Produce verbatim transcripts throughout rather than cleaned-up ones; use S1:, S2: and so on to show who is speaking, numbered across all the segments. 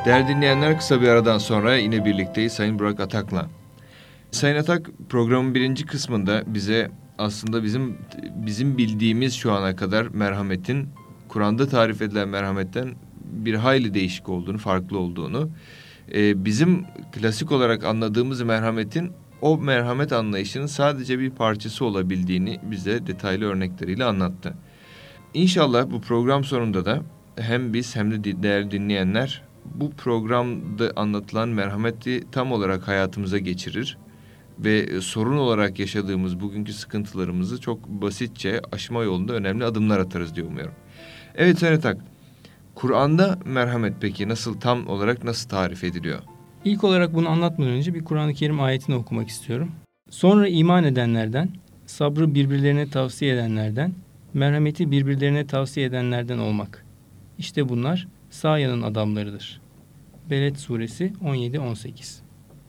S1: Değerli dinleyenler, kısa bir aradan sonra yine birlikteyiz Sayın Burak Atak'la. Sayın Atak programın birinci kısmında bize aslında bizim bizim bildiğimiz şu ana kadar merhametin, Kur'an'da tarif edilen merhametten bir hayli değişik olduğunu, farklı olduğunu, e, bizim klasik olarak anladığımız merhametin o merhamet anlayışının sadece bir parçası olabildiğini bize detaylı örnekleriyle anlattı. İnşallah bu program sonunda da hem biz hem de değerli dinleyenler bu programda anlatılan merhameti tam olarak hayatımıza geçirir ve sorun olarak yaşadığımız bugünkü sıkıntılarımızı çok basitçe aşma yolunda önemli adımlar atarız diye umuyorum. Evet Sayın Atak, Kur'an'da merhamet peki nasıl, tam olarak nasıl tarif ediliyor?
S2: İlk olarak bunu anlatmadan önce bir Kur'an-ı Kerim ayetini okumak istiyorum. Sonra iman edenlerden, sabrı birbirlerine tavsiye edenlerden, merhameti birbirlerine tavsiye edenlerden olmak. İşte bunlar sağyanın adamlarıdır. Beled suresi on yedi on sekiz.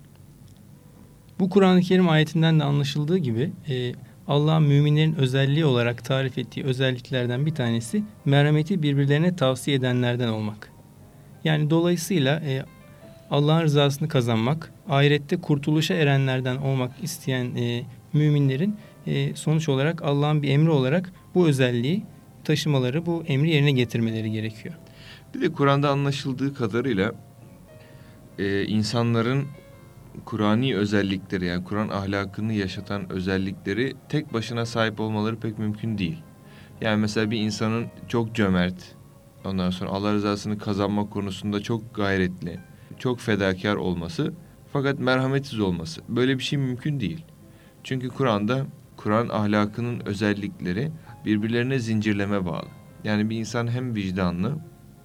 S2: Bu Kur'an-ı Kerim ayetinden de anlaşıldığı gibi e, Allah'ın müminlerin özelliği olarak tarif ettiği özelliklerden bir tanesi merhameti birbirlerine tavsiye edenlerden olmak. Yani dolayısıyla e, Allah'ın rızasını kazanmak, ahirette kurtuluşa erenlerden olmak isteyen e, müminlerin e, sonuç olarak Allah'ın bir emri olarak bu özelliği taşımaları, bu emri yerine getirmeleri gerekiyor.
S1: Bir de Kur'an'da anlaşıldığı kadarıyla e, insanların Kur'ani özellikleri, yani Kur'an ahlakını yaşatan özellikleri tek başına sahip olmaları pek mümkün değil. Yani mesela bir insanın çok cömert, ondan sonra Allah rızasını kazanmak konusunda çok gayretli, çok fedakar olması fakat merhametsiz olması, böyle bir şey mümkün değil. Çünkü Kur'an'da Kur'an ahlakının özellikleri birbirlerine zincirleme bağlı. Yani bir insan hem vicdanlı,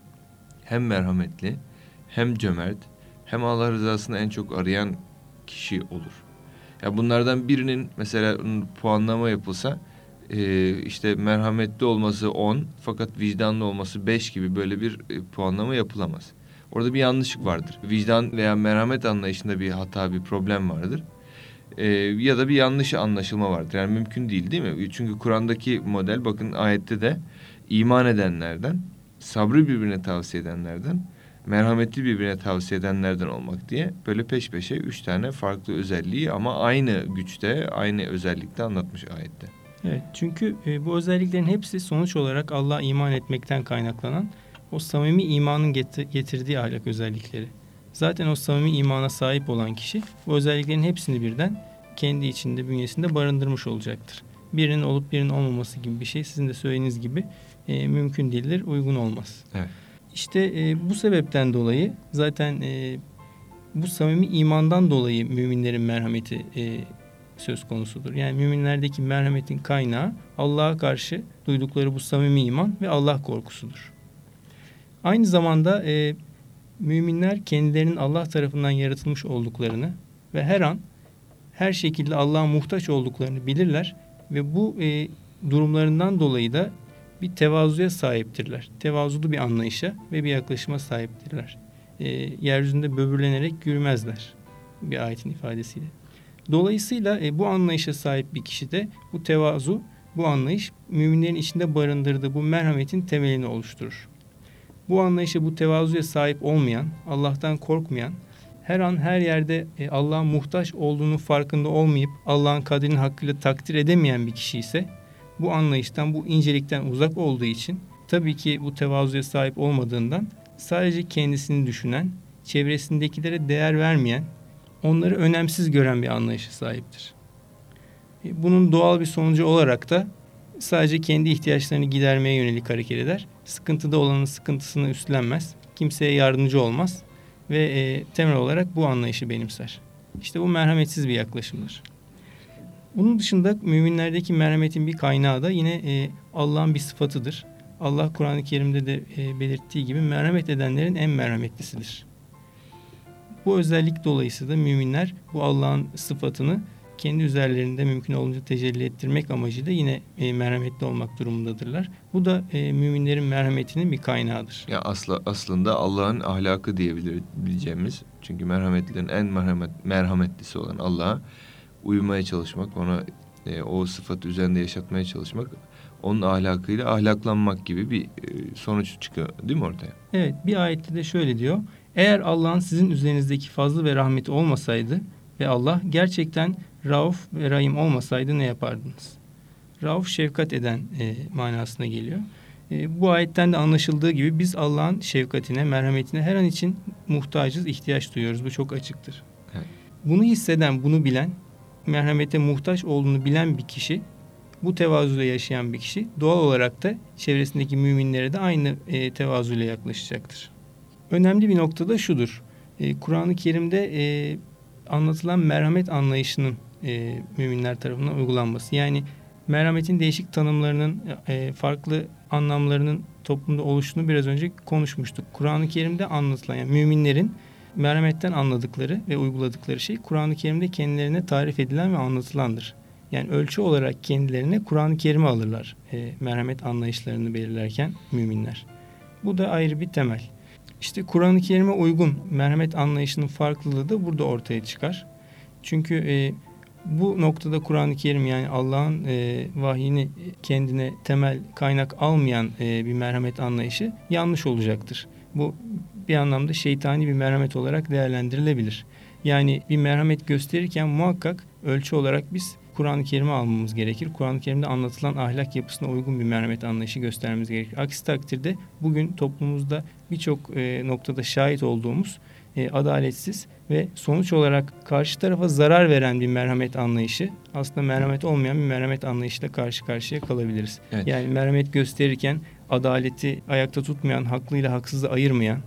S1: hem merhametli, hem cömert, hem Allah rızasını en çok arayan kişi olur. Ya bunlardan birinin mesela puanlama yapılsa e, işte merhametli olması on fakat vicdanlı olması beş gibi böyle bir e, puanlama yapılamaz. Orada bir yanlışlık vardır. Vicdan veya merhamet anlayışında bir hata, bir problem vardır. E, ya da bir yanlış anlaşılma vardır. Yani mümkün değil, değil mi? Çünkü Kur'an'daki model, bakın ayette de iman edenlerden, sabrı birbirine tavsiye edenlerden, merhametli birbirine tavsiye edenlerden olmak diye böyle peş peşe üç tane farklı özelliği ama aynı güçte, aynı özellikte anlatmış ayette.
S2: Evet, çünkü e, bu özelliklerin hepsi sonuç olarak Allah'a iman etmekten kaynaklanan o samimi imanın getir- getirdiği ahlak özellikleri. Zaten o samimi imana sahip olan kişi bu özelliklerin hepsini birden kendi içinde, bünyesinde barındırmış olacaktır. Birinin olup birinin olmaması gibi bir şey sizin de söylediğiniz gibi e, mümkün değildir, uygun olmaz.
S1: Evet.
S2: İşte e, bu sebepten dolayı zaten e, bu samimi imandan dolayı müminlerin merhameti e, söz konusudur. Yani müminlerdeki merhametin kaynağı Allah'a karşı duydukları bu samimi iman ve Allah korkusudur. Aynı zamanda e, müminler kendilerinin Allah tarafından yaratılmış olduklarını ve her an her şekilde Allah'a muhtaç olduklarını bilirler ve bu e, durumlarından dolayı da bir tevazuya sahiptirler. Tevazulu bir anlayışa ve bir yaklaşıma sahiptirler. E, yeryüzünde böbürlenerek yürümezler, bir ayetin ifadesiyle. Dolayısıyla e, bu anlayışa sahip bir kişi de bu tevazu, bu anlayış müminlerin içinde barındırdığı bu merhametin temelini oluşturur. Bu anlayışa, bu tevazuya sahip olmayan, Allah'tan korkmayan, her an her yerde e, Allah'a muhtaç olduğunun farkında olmayıp Allah'ın kadrini hakkıyla takdir edemeyen bir kişi ise bu anlayıştan, bu incelikten uzak olduğu için, tabii ki bu tevazuya sahip olmadığından sadece kendisini düşünen, çevresindekilere değer vermeyen, onları önemsiz gören bir anlayışa sahiptir. Bunun doğal bir sonucu olarak da sadece kendi ihtiyaçlarını gidermeye yönelik hareket eder. Sıkıntıda olanın sıkıntısını üstlenmez, kimseye yardımcı olmaz ve e, temel olarak bu anlayışı benimser. İşte bu merhametsiz bir yaklaşımdır. Bunun dışında müminlerdeki merhametin bir kaynağı da yine e, Allah'ın bir sıfatıdır. Allah Kur'an-ı Kerim'de de e, belirttiği gibi merhamet edenlerin en merhametlisidir. Bu özellik dolayısıyla müminler bu Allah'ın sıfatını kendi üzerlerinde mümkün olunca tecelli ettirmek amacıyla yine e, merhametli olmak durumundadırlar. Bu da e, müminlerin merhametinin bir kaynağıdır.
S1: Ya asla, aslında Allah'ın ahlakı diyebileceğimiz, çünkü merhametlerin en merhamet, merhametlisi olan Allah'a uymaya çalışmak, ona e, o sıfatı üzerinde yaşatmaya çalışmak, onun ahlakıyla ahlaklanmak gibi bir e, sonuç çıkıyor değil mi ortaya?
S2: Evet, bir ayette de şöyle diyor: Eğer Allah'ın sizin üzerinizdeki fazlı ve rahmeti olmasaydı ve Allah gerçekten Rauf ve Rahim olmasaydı ne yapardınız? Rauf şefkat eden e, manasına geliyor. E, bu ayetten de anlaşıldığı gibi biz Allah'ın şefkatine, merhametine her an için muhtacız, ihtiyaç duyuyoruz. Bu çok açıktır.
S1: Evet.
S2: Bunu hisseden, bunu bilen, merhamete muhtaç olduğunu bilen bir kişi, bu tevazuyla yaşayan bir kişi doğal olarak da çevresindeki müminlere de aynı e, tevazuyla yaklaşacaktır. Önemli bir nokta da şudur. E, Kur'an-ı Kerim'de e, anlatılan merhamet anlayışının e, müminler tarafından uygulanması. Yani merhametin değişik tanımlarının, e, farklı anlamlarının toplumda oluştuğunu biraz önce konuşmuştuk. Kur'an-ı Kerim'de anlatılan, yani müminlerin merhametten anladıkları ve uyguladıkları şey Kur'an-ı Kerim'de kendilerine tarif edilen ve anlatılandır. Yani ölçü olarak kendilerine Kur'an-ı Kerim'i alırlar e, merhamet anlayışlarını belirlerken müminler. Bu da ayrı bir temel. İşte Kur'an-ı Kerim'e uygun merhamet anlayışının farklılığı da burada ortaya çıkar. Çünkü e, bu noktada Kur'an-ı Kerim, yani Allah'ın e, vahyini kendine temel kaynak almayan e, bir merhamet anlayışı yanlış olacaktır. Bu bir anlamda şeytani bir merhamet olarak değerlendirilebilir. Yani bir merhamet gösterirken muhakkak ölçü olarak biz Kur'an-ı Kerim'i almamız gerekir. Kur'an-ı Kerim'de anlatılan ahlak yapısına uygun bir merhamet anlayışı göstermemiz gerekir. Aksi takdirde bugün toplumumuzda birçok e, noktada şahit olduğumuz e, adaletsiz ve sonuç olarak karşı tarafa zarar veren bir merhamet anlayışı, aslında merhamet olmayan bir merhamet anlayışıyla karşı karşıya kalabiliriz. Evet. Yani merhamet gösterirken adaleti ayakta tutmayan, haklıyla haksızı ayırmayan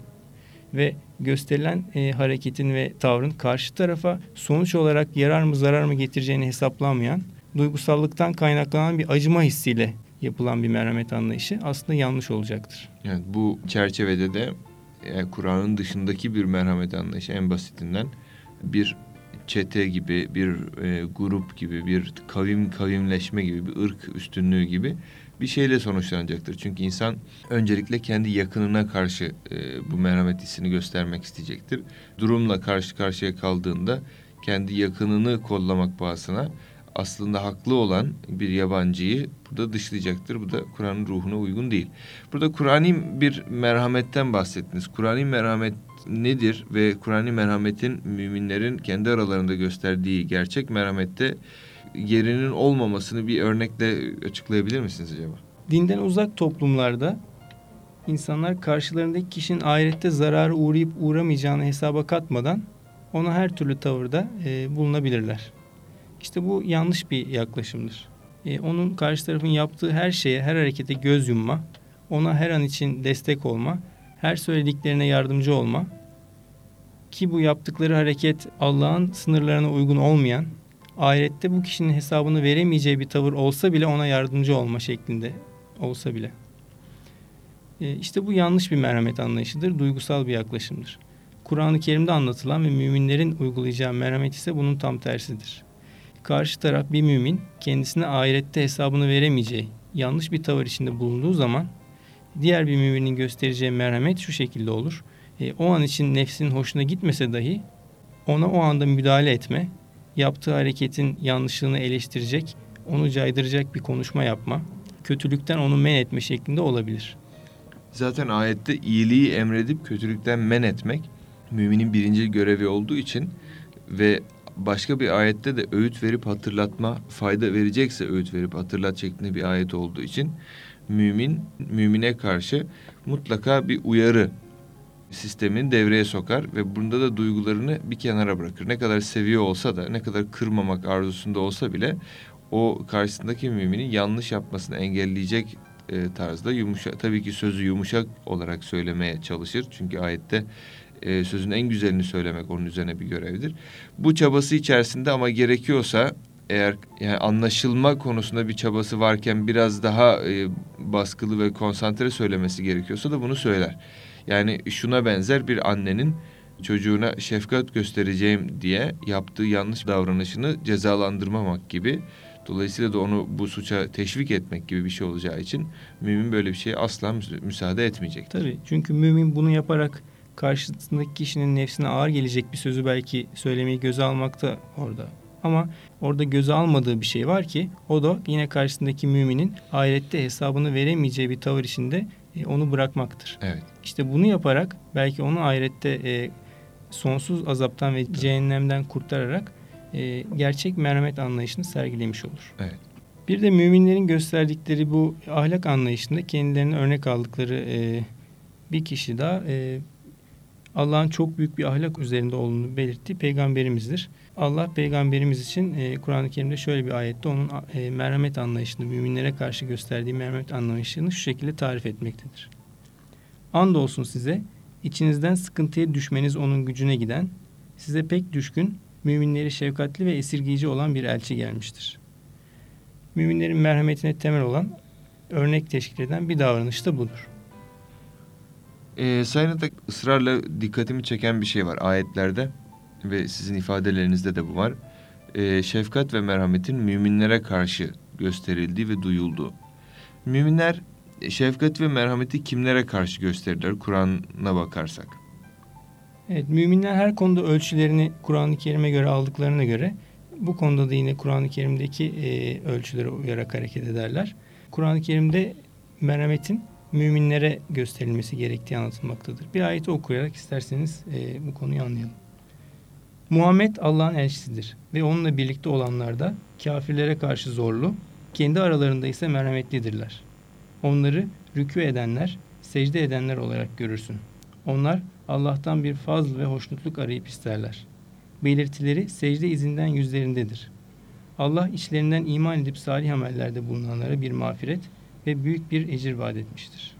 S2: ve gösterilen e, hareketin ve tavrın karşı tarafa sonuç olarak yarar mı zarar mı getireceğini hesaplanmayan, duygusallıktan kaynaklanan bir acıma hissiyle yapılan bir merhamet anlayışı aslında yanlış olacaktır.
S1: Evet, bu çerçevede de yani Kur'an'ın dışındaki bir merhamet anlayışı, en basitinden bir çete gibi, bir e, grup gibi, bir kavim kavimleşme gibi, bir ırk üstünlüğü gibi bir şeyle sonuçlanacaktır. Çünkü insan öncelikle kendi yakınına karşı e, bu merhamet hissini göstermek isteyecektir. Durumla karşı karşıya kaldığında kendi yakınını kollamak pahasına aslında haklı olan bir yabancıyı burada dışlayacaktır. Bu da Kur'an'ın ruhuna uygun değil. Burada Kur'an'ın bir merhametten bahsettiniz. Kur'an'ın merhamet nedir ve Kur'an'ın merhametin müminlerin kendi aralarında gösterdiği gerçek merhamette yerinin olmamasını bir örnekle açıklayabilir misiniz acaba?
S2: Dinden uzak toplumlarda insanlar karşılarındaki kişinin ahirette zarara uğrayıp uğramayacağını hesaba katmadan ona her türlü tavırda e, bulunabilirler. İşte bu yanlış bir yaklaşımdır. E, onun karşı tarafın yaptığı her şeye, her harekete göz yumma, ona her an için destek olma, her söylediklerine yardımcı olma, ki bu yaptıkları hareket Allah'ın sınırlarına uygun olmayan, ahirette bu kişinin hesabını veremeyeceği bir tavır olsa bile ona yardımcı olma şeklinde olsa bile. E, işte bu yanlış bir merhamet anlayışıdır, duygusal bir yaklaşımdır. Kur'an-ı Kerim'de anlatılan ve müminlerin uygulayacağı merhamet ise bunun tam tersidir. Karşı taraf, bir mümin, kendisine ahirette hesabını veremeyeceği yanlış bir tavır içinde bulunduğu zaman diğer bir müminin göstereceği merhamet şu şekilde olur. E, o an için nefsinin hoşuna gitmese dahi ona o anda müdahale etme, yaptığı hareketin yanlışlığını eleştirecek, onu caydıracak bir konuşma yapma, kötülükten onu men etme şeklinde olabilir.
S1: Zaten ayette iyiliği emredip kötülükten men etmek müminin birinci görevi olduğu için ve başka bir ayette de öğüt verip hatırlatma, fayda verecekse öğüt verip hatırlat şeklinde bir ayet olduğu için mümin, mümine karşı mutlaka bir uyarı sistemini devreye sokar ve bunda da duygularını bir kenara bırakır. Ne kadar seviyor olsa da, ne kadar kırmamak arzusunda olsa bile o karşısındaki müminin yanlış yapmasını engelleyecek e, tarzda yumuşak, tabii ki sözü yumuşak olarak söylemeye çalışır. Çünkü ayette e, sözün en güzelini söylemek onun üzerine bir görevdir. Bu çabası içerisinde ama gerekiyorsa, eğer yani anlaşılma konusunda bir çabası varken biraz daha e, baskılı ve konsantre söylemesi gerekiyorsa da bunu söyler. Yani şuna benzer, bir annenin çocuğuna şefkat göstereceğim diye yaptığı yanlış davranışını cezalandırmamak gibi. Dolayısıyla da onu bu suça teşvik etmek gibi bir şey olacağı için mümin böyle bir şeye asla müsaade etmeyecektir.
S2: Tabii, çünkü mümin bunu yaparak karşısındaki kişinin nefsine ağır gelecek bir sözü belki söylemeyi göze almakta orada. Ama orada göze almadığı bir şey var ki o da yine karşısındaki müminin ahirette hesabını veremeyeceği bir tavır içinde e, onu bırakmaktır.
S1: Evet.
S2: İşte bunu yaparak belki onu ahirette e, sonsuz azaptan ve cehennemden kurtararak e, gerçek merhamet anlayışını sergilemiş olur.
S1: Evet.
S2: Bir de müminlerin gösterdikleri bu ahlak anlayışında kendilerine örnek aldıkları e, bir kişi daha e, Allah'ın çok büyük bir ahlak üzerinde olduğunu belirttiği peygamberimizdir. Allah peygamberimiz için e, Kur'an-ı Kerim'de şöyle bir ayette onun e, merhamet anlayışını, müminlere karşı gösterdiği merhamet anlayışını şu şekilde tarif etmektedir. Andolsun size, içinizden sıkıntıya düşmeniz onun gücüne giden, size pek düşkün, müminleri şefkatli ve esirgiyici olan bir elçi gelmiştir. Müminlerin merhametine temel olan, örnek teşkil eden bir davranış da budur.
S1: Ee, Sayın Atak, ısrarla dikkatimi çeken bir şey var ayetlerde ve sizin ifadelerinizde de bu var. Ee, şefkat ve merhametin müminlere karşı gösterildiği ve duyulduğu. Müminler şefkat ve merhameti kimlere karşı gösterirler Kur'an'a bakarsak?
S2: Evet, müminler her konuda ölçülerini Kur'an-ı Kerim'e göre aldıklarına göre bu konuda da yine Kur'an-ı Kerim'deki e, ölçülere uyarak hareket ederler. Kur'an-ı Kerim'de merhametin müminlere gösterilmesi gerektiği anlatılmaktadır. Bir ayeti okuyarak isterseniz e, bu konuyu anlayalım. Muhammed Allah'ın elçisidir ve onunla birlikte olanlar da kafirlere karşı zorlu, kendi aralarında ise merhametlidirler. Onları rükû edenler, secde edenler olarak görürsün. Onlar Allah'tan bir fazl ve hoşnutluk arayıp isterler. Belirtileri secde izinden yüzlerindedir. Allah içlerinden iman edip salih amellerde bulunanlara bir mağfiret ve büyük bir ecir vaat etmiştir.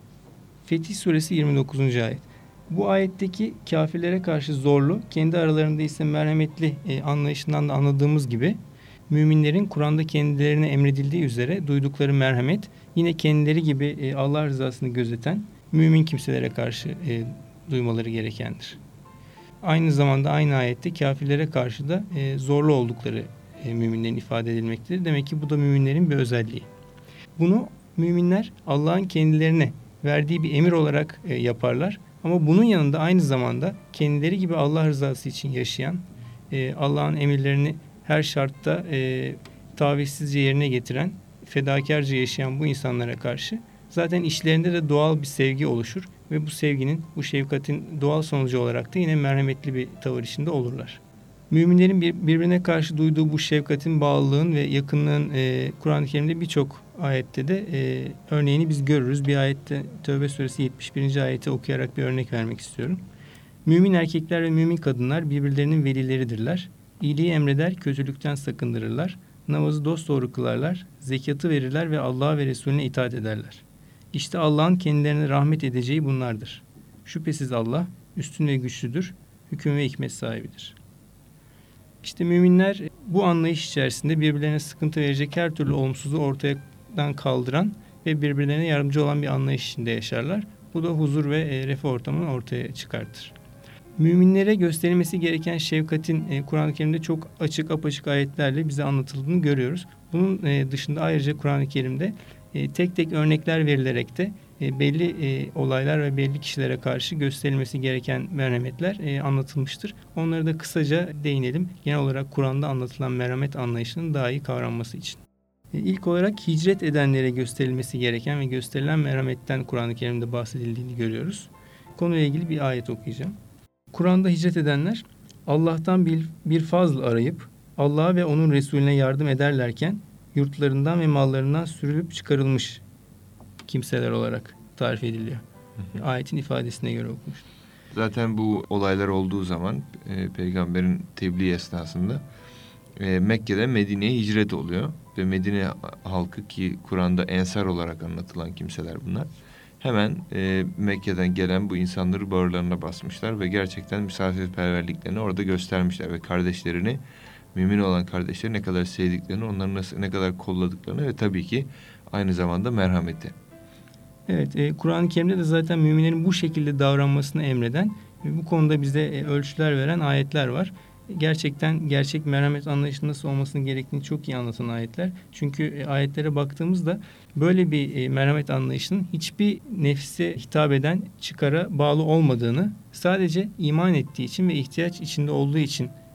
S2: Fetih Suresi yirmi dokuzuncu ayet. Bu ayetteki kafirlere karşı zorlu, kendi aralarında ise merhametli e, anlayışından da anladığımız gibi müminlerin Kur'an'da kendilerine emredildiği üzere duydukları merhamet yine kendileri gibi e, Allah rızasını gözeten mümin kimselere karşı e, duymaları gerekendir. Aynı zamanda aynı ayette kafirlere karşı da e, zorlu oldukları e, müminlerin ifade edilmektedir. Demek ki bu da müminlerin bir özelliği. Bunu müminler Allah'ın kendilerine verdiği bir emir olarak e, yaparlar. Ama bunun yanında aynı zamanda kendileri gibi Allah rızası için yaşayan, e, Allah'ın emirlerini her şartta e, tavizsizce yerine getiren, fedakarca yaşayan bu insanlara karşı zaten işlerinde de doğal bir sevgi oluşur ve bu sevginin, bu şefkatin doğal sonucu olarak da yine merhametli bir tavır içinde olurlar. Müminlerin bir, birbirine karşı duyduğu bu şefkatin, bağlılığın ve yakınlığın e, Kur'an-ı Kerim'de birçok ayette de e, örneğini biz görürüz. Bir ayette Tevbe Suresi yetmiş birinci ayeti okuyarak bir örnek vermek istiyorum. Mümin erkekler ve mümin kadınlar birbirlerinin velileridirler. İyiliği emreder, kötülükten sakındırırlar. Namazı dosdoğru kılarlar, zekatı verirler ve Allah'a ve Resulüne itaat ederler. İşte Allah'ın kendilerine rahmet edeceği bunlardır. Şüphesiz Allah üstün ve güçlüdür, hüküm ve hikmet sahibidir. İşte müminler bu anlayış içerisinde birbirlerine sıkıntı verecek her türlü olumsuzluğu ortadan kaldıran ve birbirlerine yardımcı olan bir anlayış içinde yaşarlar. Bu da huzur ve refah ortamını ortaya çıkartır. Müminlere gösterilmesi gereken şefkatin Kur'an-ı Kerim'de çok açık apaçık ayetlerle bize anlatıldığını görüyoruz. Bunun dışında ayrıca Kur'an-ı Kerim'de tek tek örnekler verilerek de belli olaylar ve belli kişilere karşı gösterilmesi gereken merhametler anlatılmıştır. Onları da kısaca değinelim. Genel olarak Kur'an'da anlatılan merhamet anlayışının daha iyi kavranması için. İlk olarak hicret edenlere gösterilmesi gereken ve gösterilen merhametten Kur'an-ı Kerim'de bahsedildiğini görüyoruz. Konuyla ilgili bir ayet okuyacağım. Kur'an'da hicret edenler Allah'tan bir, bir fazl arayıp Allah'a ve onun Resulüne yardım ederlerken yurtlarından ve mallarından sürülüp çıkarılmış kimseler olarak tarif ediliyor. Hı hı. Ayetin ifadesine göre okumuştum.
S1: Zaten bu olaylar olduğu zaman e, peygamberin tebliğ esnasında e, Mekke'den Medine'ye hicret oluyor. Ve Medine halkı, ki Kur'an'da ensar olarak anlatılan kimseler bunlar, hemen e, Mekke'den gelen bu insanları bağırlarına basmışlar ve gerçekten misafirperverliklerini orada göstermişler ve kardeşlerini, mümin olan kardeşleri ne kadar sevdiklerini, onları nasıl, ne kadar kolladıklarını ve tabii ki aynı zamanda merhameti.
S2: Evet, e, Kur'an-ı Kerim'de de zaten müminlerin bu şekilde davranmasını emreden ve bu konuda bize e, ölçüler veren ayetler var. Gerçekten gerçek merhamet anlayışının nasıl olmasını gerektiğini çok iyi anlatan ayetler. Çünkü e, ayetlere baktığımızda böyle bir e, merhamet anlayışının hiçbir nefse hitap eden çıkara bağlı olmadığını, sadece iman ettiği için ve ihtiyaç içinde olduğu için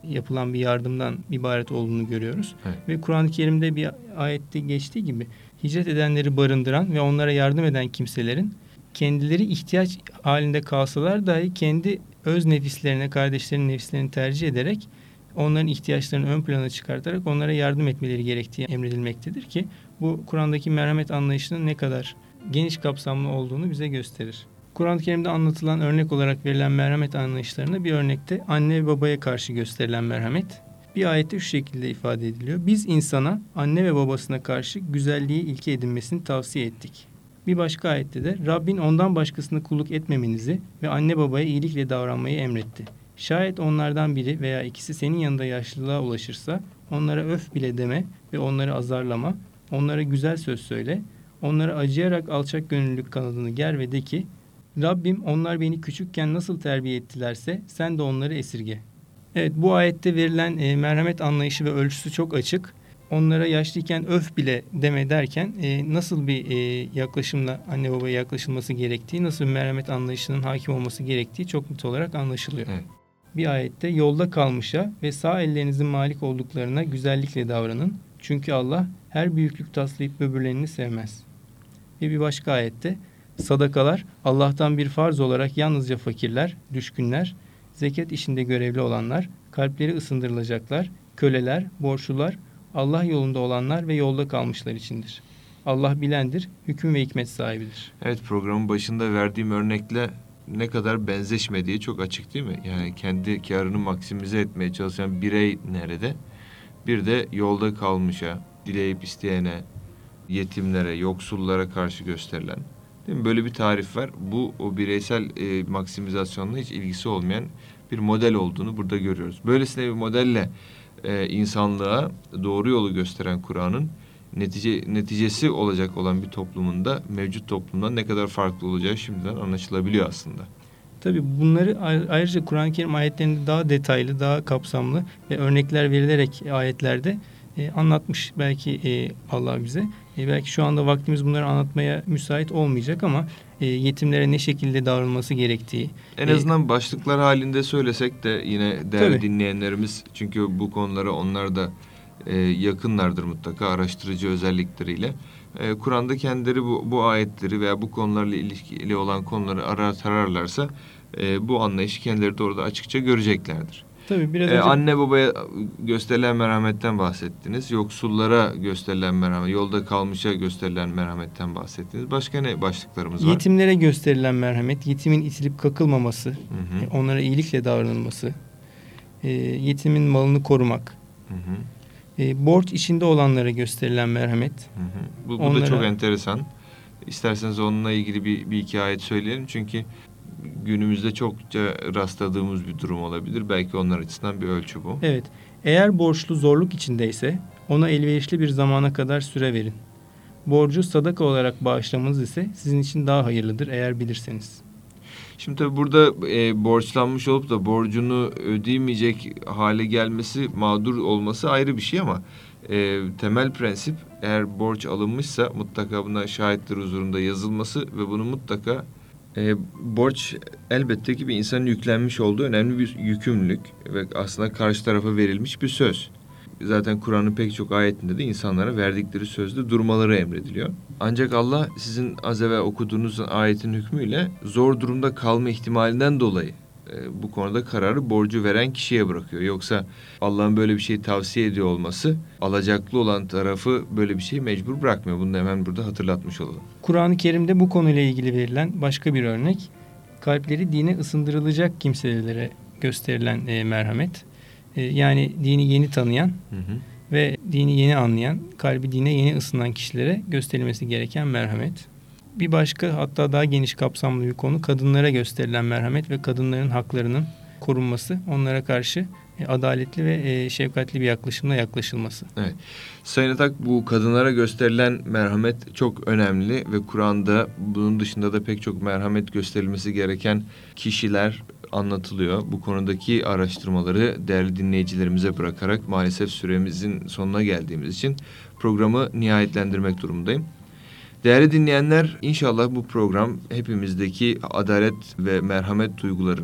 S2: yapılan bir yardımdan ibaret olduğunu görüyoruz.
S1: Evet.
S2: Ve Kur'an-ı Kerim'de bir ayette geçtiği gibi hicret edenleri barındıran ve onlara yardım eden kimselerin kendileri ihtiyaç halinde kalsalar dahi kendi öz nefislerine, kardeşlerinin nefislerini tercih ederek onların ihtiyaçlarını ön plana çıkartarak onlara yardım etmeleri gerektiği emredilmektedir ki bu Kur'an'daki merhamet anlayışının ne kadar geniş kapsamlı olduğunu bize gösterir. Kur'an-ı Kerim'de anlatılan örnek olarak verilen merhamet anlayışlarında bir örnekte anne ve babaya karşı gösterilen merhamet bir ayette şu şekilde ifade ediliyor. Biz insana anne ve babasına karşı güzelliği ilke edinmesini tavsiye ettik. Bir başka ayette de Rabbin ondan başkasına kulluk etmemenizi ve anne babaya iyilikle davranmayı emretti. Şayet onlardan biri veya ikisi senin yanında yaşlılığa ulaşırsa onlara öf bile deme ve onları azarlama, onlara güzel söz söyle, onlara acıyarak alçak gönüllülük kanadını ger ve de ki Rabbim onlar beni küçükken nasıl terbiye ettilerse sen de onları esirge. Evet, bu ayette verilen e, merhamet anlayışı ve ölçüsü çok açık. Onlara yaşlıyken öf bile deme derken e, nasıl bir e, yaklaşımla anne babaya yaklaşılması gerektiği, nasıl bir merhamet anlayışının hakim olması gerektiği çok net olarak anlaşılıyor.
S1: Evet.
S2: Bir ayette yolda kalmışa ve sağ ellerinizin malik olduklarına güzellikle davranın. Çünkü Allah her büyüklük taslayıp böbürleneni sevmez. Ve bir başka ayette sadakalar Allah'tan bir farz olarak yalnızca fakirler, düşkünler, zekat işinde görevli olanlar, kalpleri ısındırılacaklar, köleler, borçlular, Allah yolunda olanlar ve yolda kalmışlar içindir. Allah bilendir, hüküm ve hikmet sahibidir.
S1: Evet, programın başında verdiğim örnekle ne kadar benzeşmediği çok açık değil mi? Yani kendi karını maksimize etmeye çalışan birey nerede? Bir de yolda kalmışa, dileyip isteyene, yetimlere, yoksullara karşı gösterilen. Değil mi? Böyle bir tarif var. Bu o bireysel e, maksimizasyonla hiç ilgisi olmayan bir model olduğunu burada görüyoruz. Böylesine bir modelle e, insanlığa doğru yolu gösteren Kur'an'ın netice neticesi olacak olan bir toplumunda mevcut toplumdan ne kadar farklı olacağı şimdiden anlaşılabiliyor aslında.
S2: Tabii bunları ayrıca Kur'an-ı Kerim ayetlerinde daha detaylı, daha kapsamlı ve örnekler verilerek ayetlerde e, anlatmış belki e, Allah bize. E, belki şu anda vaktimiz bunları anlatmaya müsait olmayacak ama e, yetimlere ne şekilde davranılması gerektiği.
S1: En
S2: e,
S1: azından başlıklar halinde söylesek de yine değerli
S2: tabii.
S1: dinleyenlerimiz, çünkü bu konulara onlar da e, yakınlardır mutlaka araştırıcı özellikleriyle. E, Kur'an'da kendileri bu, bu ayetleri veya bu konularla ilişkili olan konuları arar tararlarsa e, bu anlayışı kendileri de orada açıkça göreceklerdir.
S2: Tabii biraz
S1: Ee,
S2: önce...
S1: Anne babaya gösterilen merhametten bahsettiniz. Yoksullara gösterilen merhamet, yolda kalmışa gösterilen merhametten bahsettiniz. Başka ne başlıklarımız var?
S2: Yetimlere gösterilen merhamet, yetimin itilip kakılmaması,
S1: Hı hı.
S2: onlara iyilikle davranılması, e, yetimin malını korumak,
S1: Hı hı.
S2: e, borç içinde olanlara gösterilen merhamet.
S1: Hı hı. Bu, bu
S2: onlara...
S1: da çok enteresan. İsterseniz onunla ilgili bir, bir iki ayet söyleyelim. Çünkü günümüzde çokça rastladığımız bir durum olabilir. Belki onlar açısından bir ölçü bu.
S2: Evet. Eğer borçlu zorluk içindeyse ona elverişli bir zamana kadar süre verin. Borcu sadaka olarak bağışlamanız ise sizin için daha hayırlıdır eğer bilirseniz.
S1: Şimdi tabii burada e, borçlanmış olup da borcunu ödeyemeyecek hale gelmesi, mağdur olması ayrı bir şey ama e, temel prensip, eğer borç alınmışsa mutlaka buna şahitler huzurunda yazılması ve bunu mutlaka E, borç elbette ki bir insanın yüklenmiş olduğu önemli bir yükümlülük ve aslında karşı tarafa verilmiş bir söz. Zaten Kur'an'ın pek çok ayetinde de insanlara verdikleri sözde durmaları emrediliyor. Ancak Allah sizin az evvel okuduğunuz ayetin hükmüyle zor durumda kalma ihtimalinden dolayı e, bu konuda kararı borcu veren kişiye bırakıyor. Yoksa Allah'ın böyle bir şeyi tavsiye ediyor olması alacaklı olan tarafı böyle bir şeyi mecbur bırakmıyor. Bunu da hemen burada hatırlatmış olalım.
S2: Kur'an-ı Kerim'de bu konuyla ilgili verilen başka bir örnek, kalpleri dine ısındırılacak kimselere gösterilen e, merhamet. E, yani dini yeni tanıyan
S1: Hı hı.
S2: ve dini yeni anlayan, kalbi dine yeni ısınan kişilere gösterilmesi gereken merhamet. Bir başka, hatta daha geniş kapsamlı bir konu, kadınlara gösterilen merhamet ve kadınların haklarının korunması, onlara karşı e, adaletli ve e, şefkatli bir yaklaşımla yaklaşılması.
S1: Evet. Sayın Atak, bu kadınlara gösterilen merhamet çok önemli ve Kur'an'da bunun dışında da pek çok merhamet gösterilmesi gereken kişiler anlatılıyor. Bu konudaki araştırmaları değerli dinleyicilerimize bırakarak maalesef süremizin sonuna geldiğimiz için programı nihayetlendirmek durumundayım. Değerli dinleyenler, inşallah bu program hepimizdeki adalet ve merhamet duygularını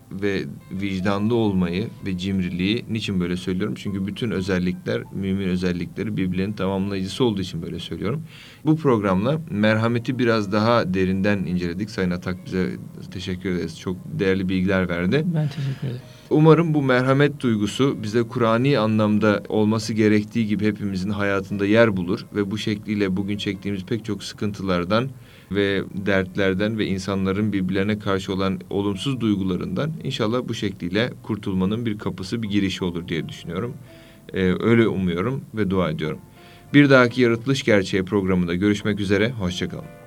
S1: ve vicdanlı olmayı ve cimriliği niçin böyle söylüyorum? Çünkü bütün özellikler, mümin özellikleri birbirlerinin tamamlayıcısı olduğu için böyle söylüyorum. Bu programla merhameti biraz daha derinden inceledik. Sayın Atak bize teşekkür ederiz. Çok değerli bilgiler verdi.
S2: Ben teşekkür ederim.
S1: Umarım bu merhamet duygusu bize Kur'ani anlamda olması gerektiği gibi hepimizin hayatında yer bulur ve bu şekliyle bugün çektiğimiz pek çok sıkıntılardan ve dertlerden ve insanların birbirlerine karşı olan olumsuz duygularından inşallah bu şekliyle kurtulmanın bir kapısı, bir girişi olur diye düşünüyorum. Ee, öyle umuyorum ve dua ediyorum. Bir dahaki Yaratılış Gerçeği programında görüşmek üzere, hoşça kalın.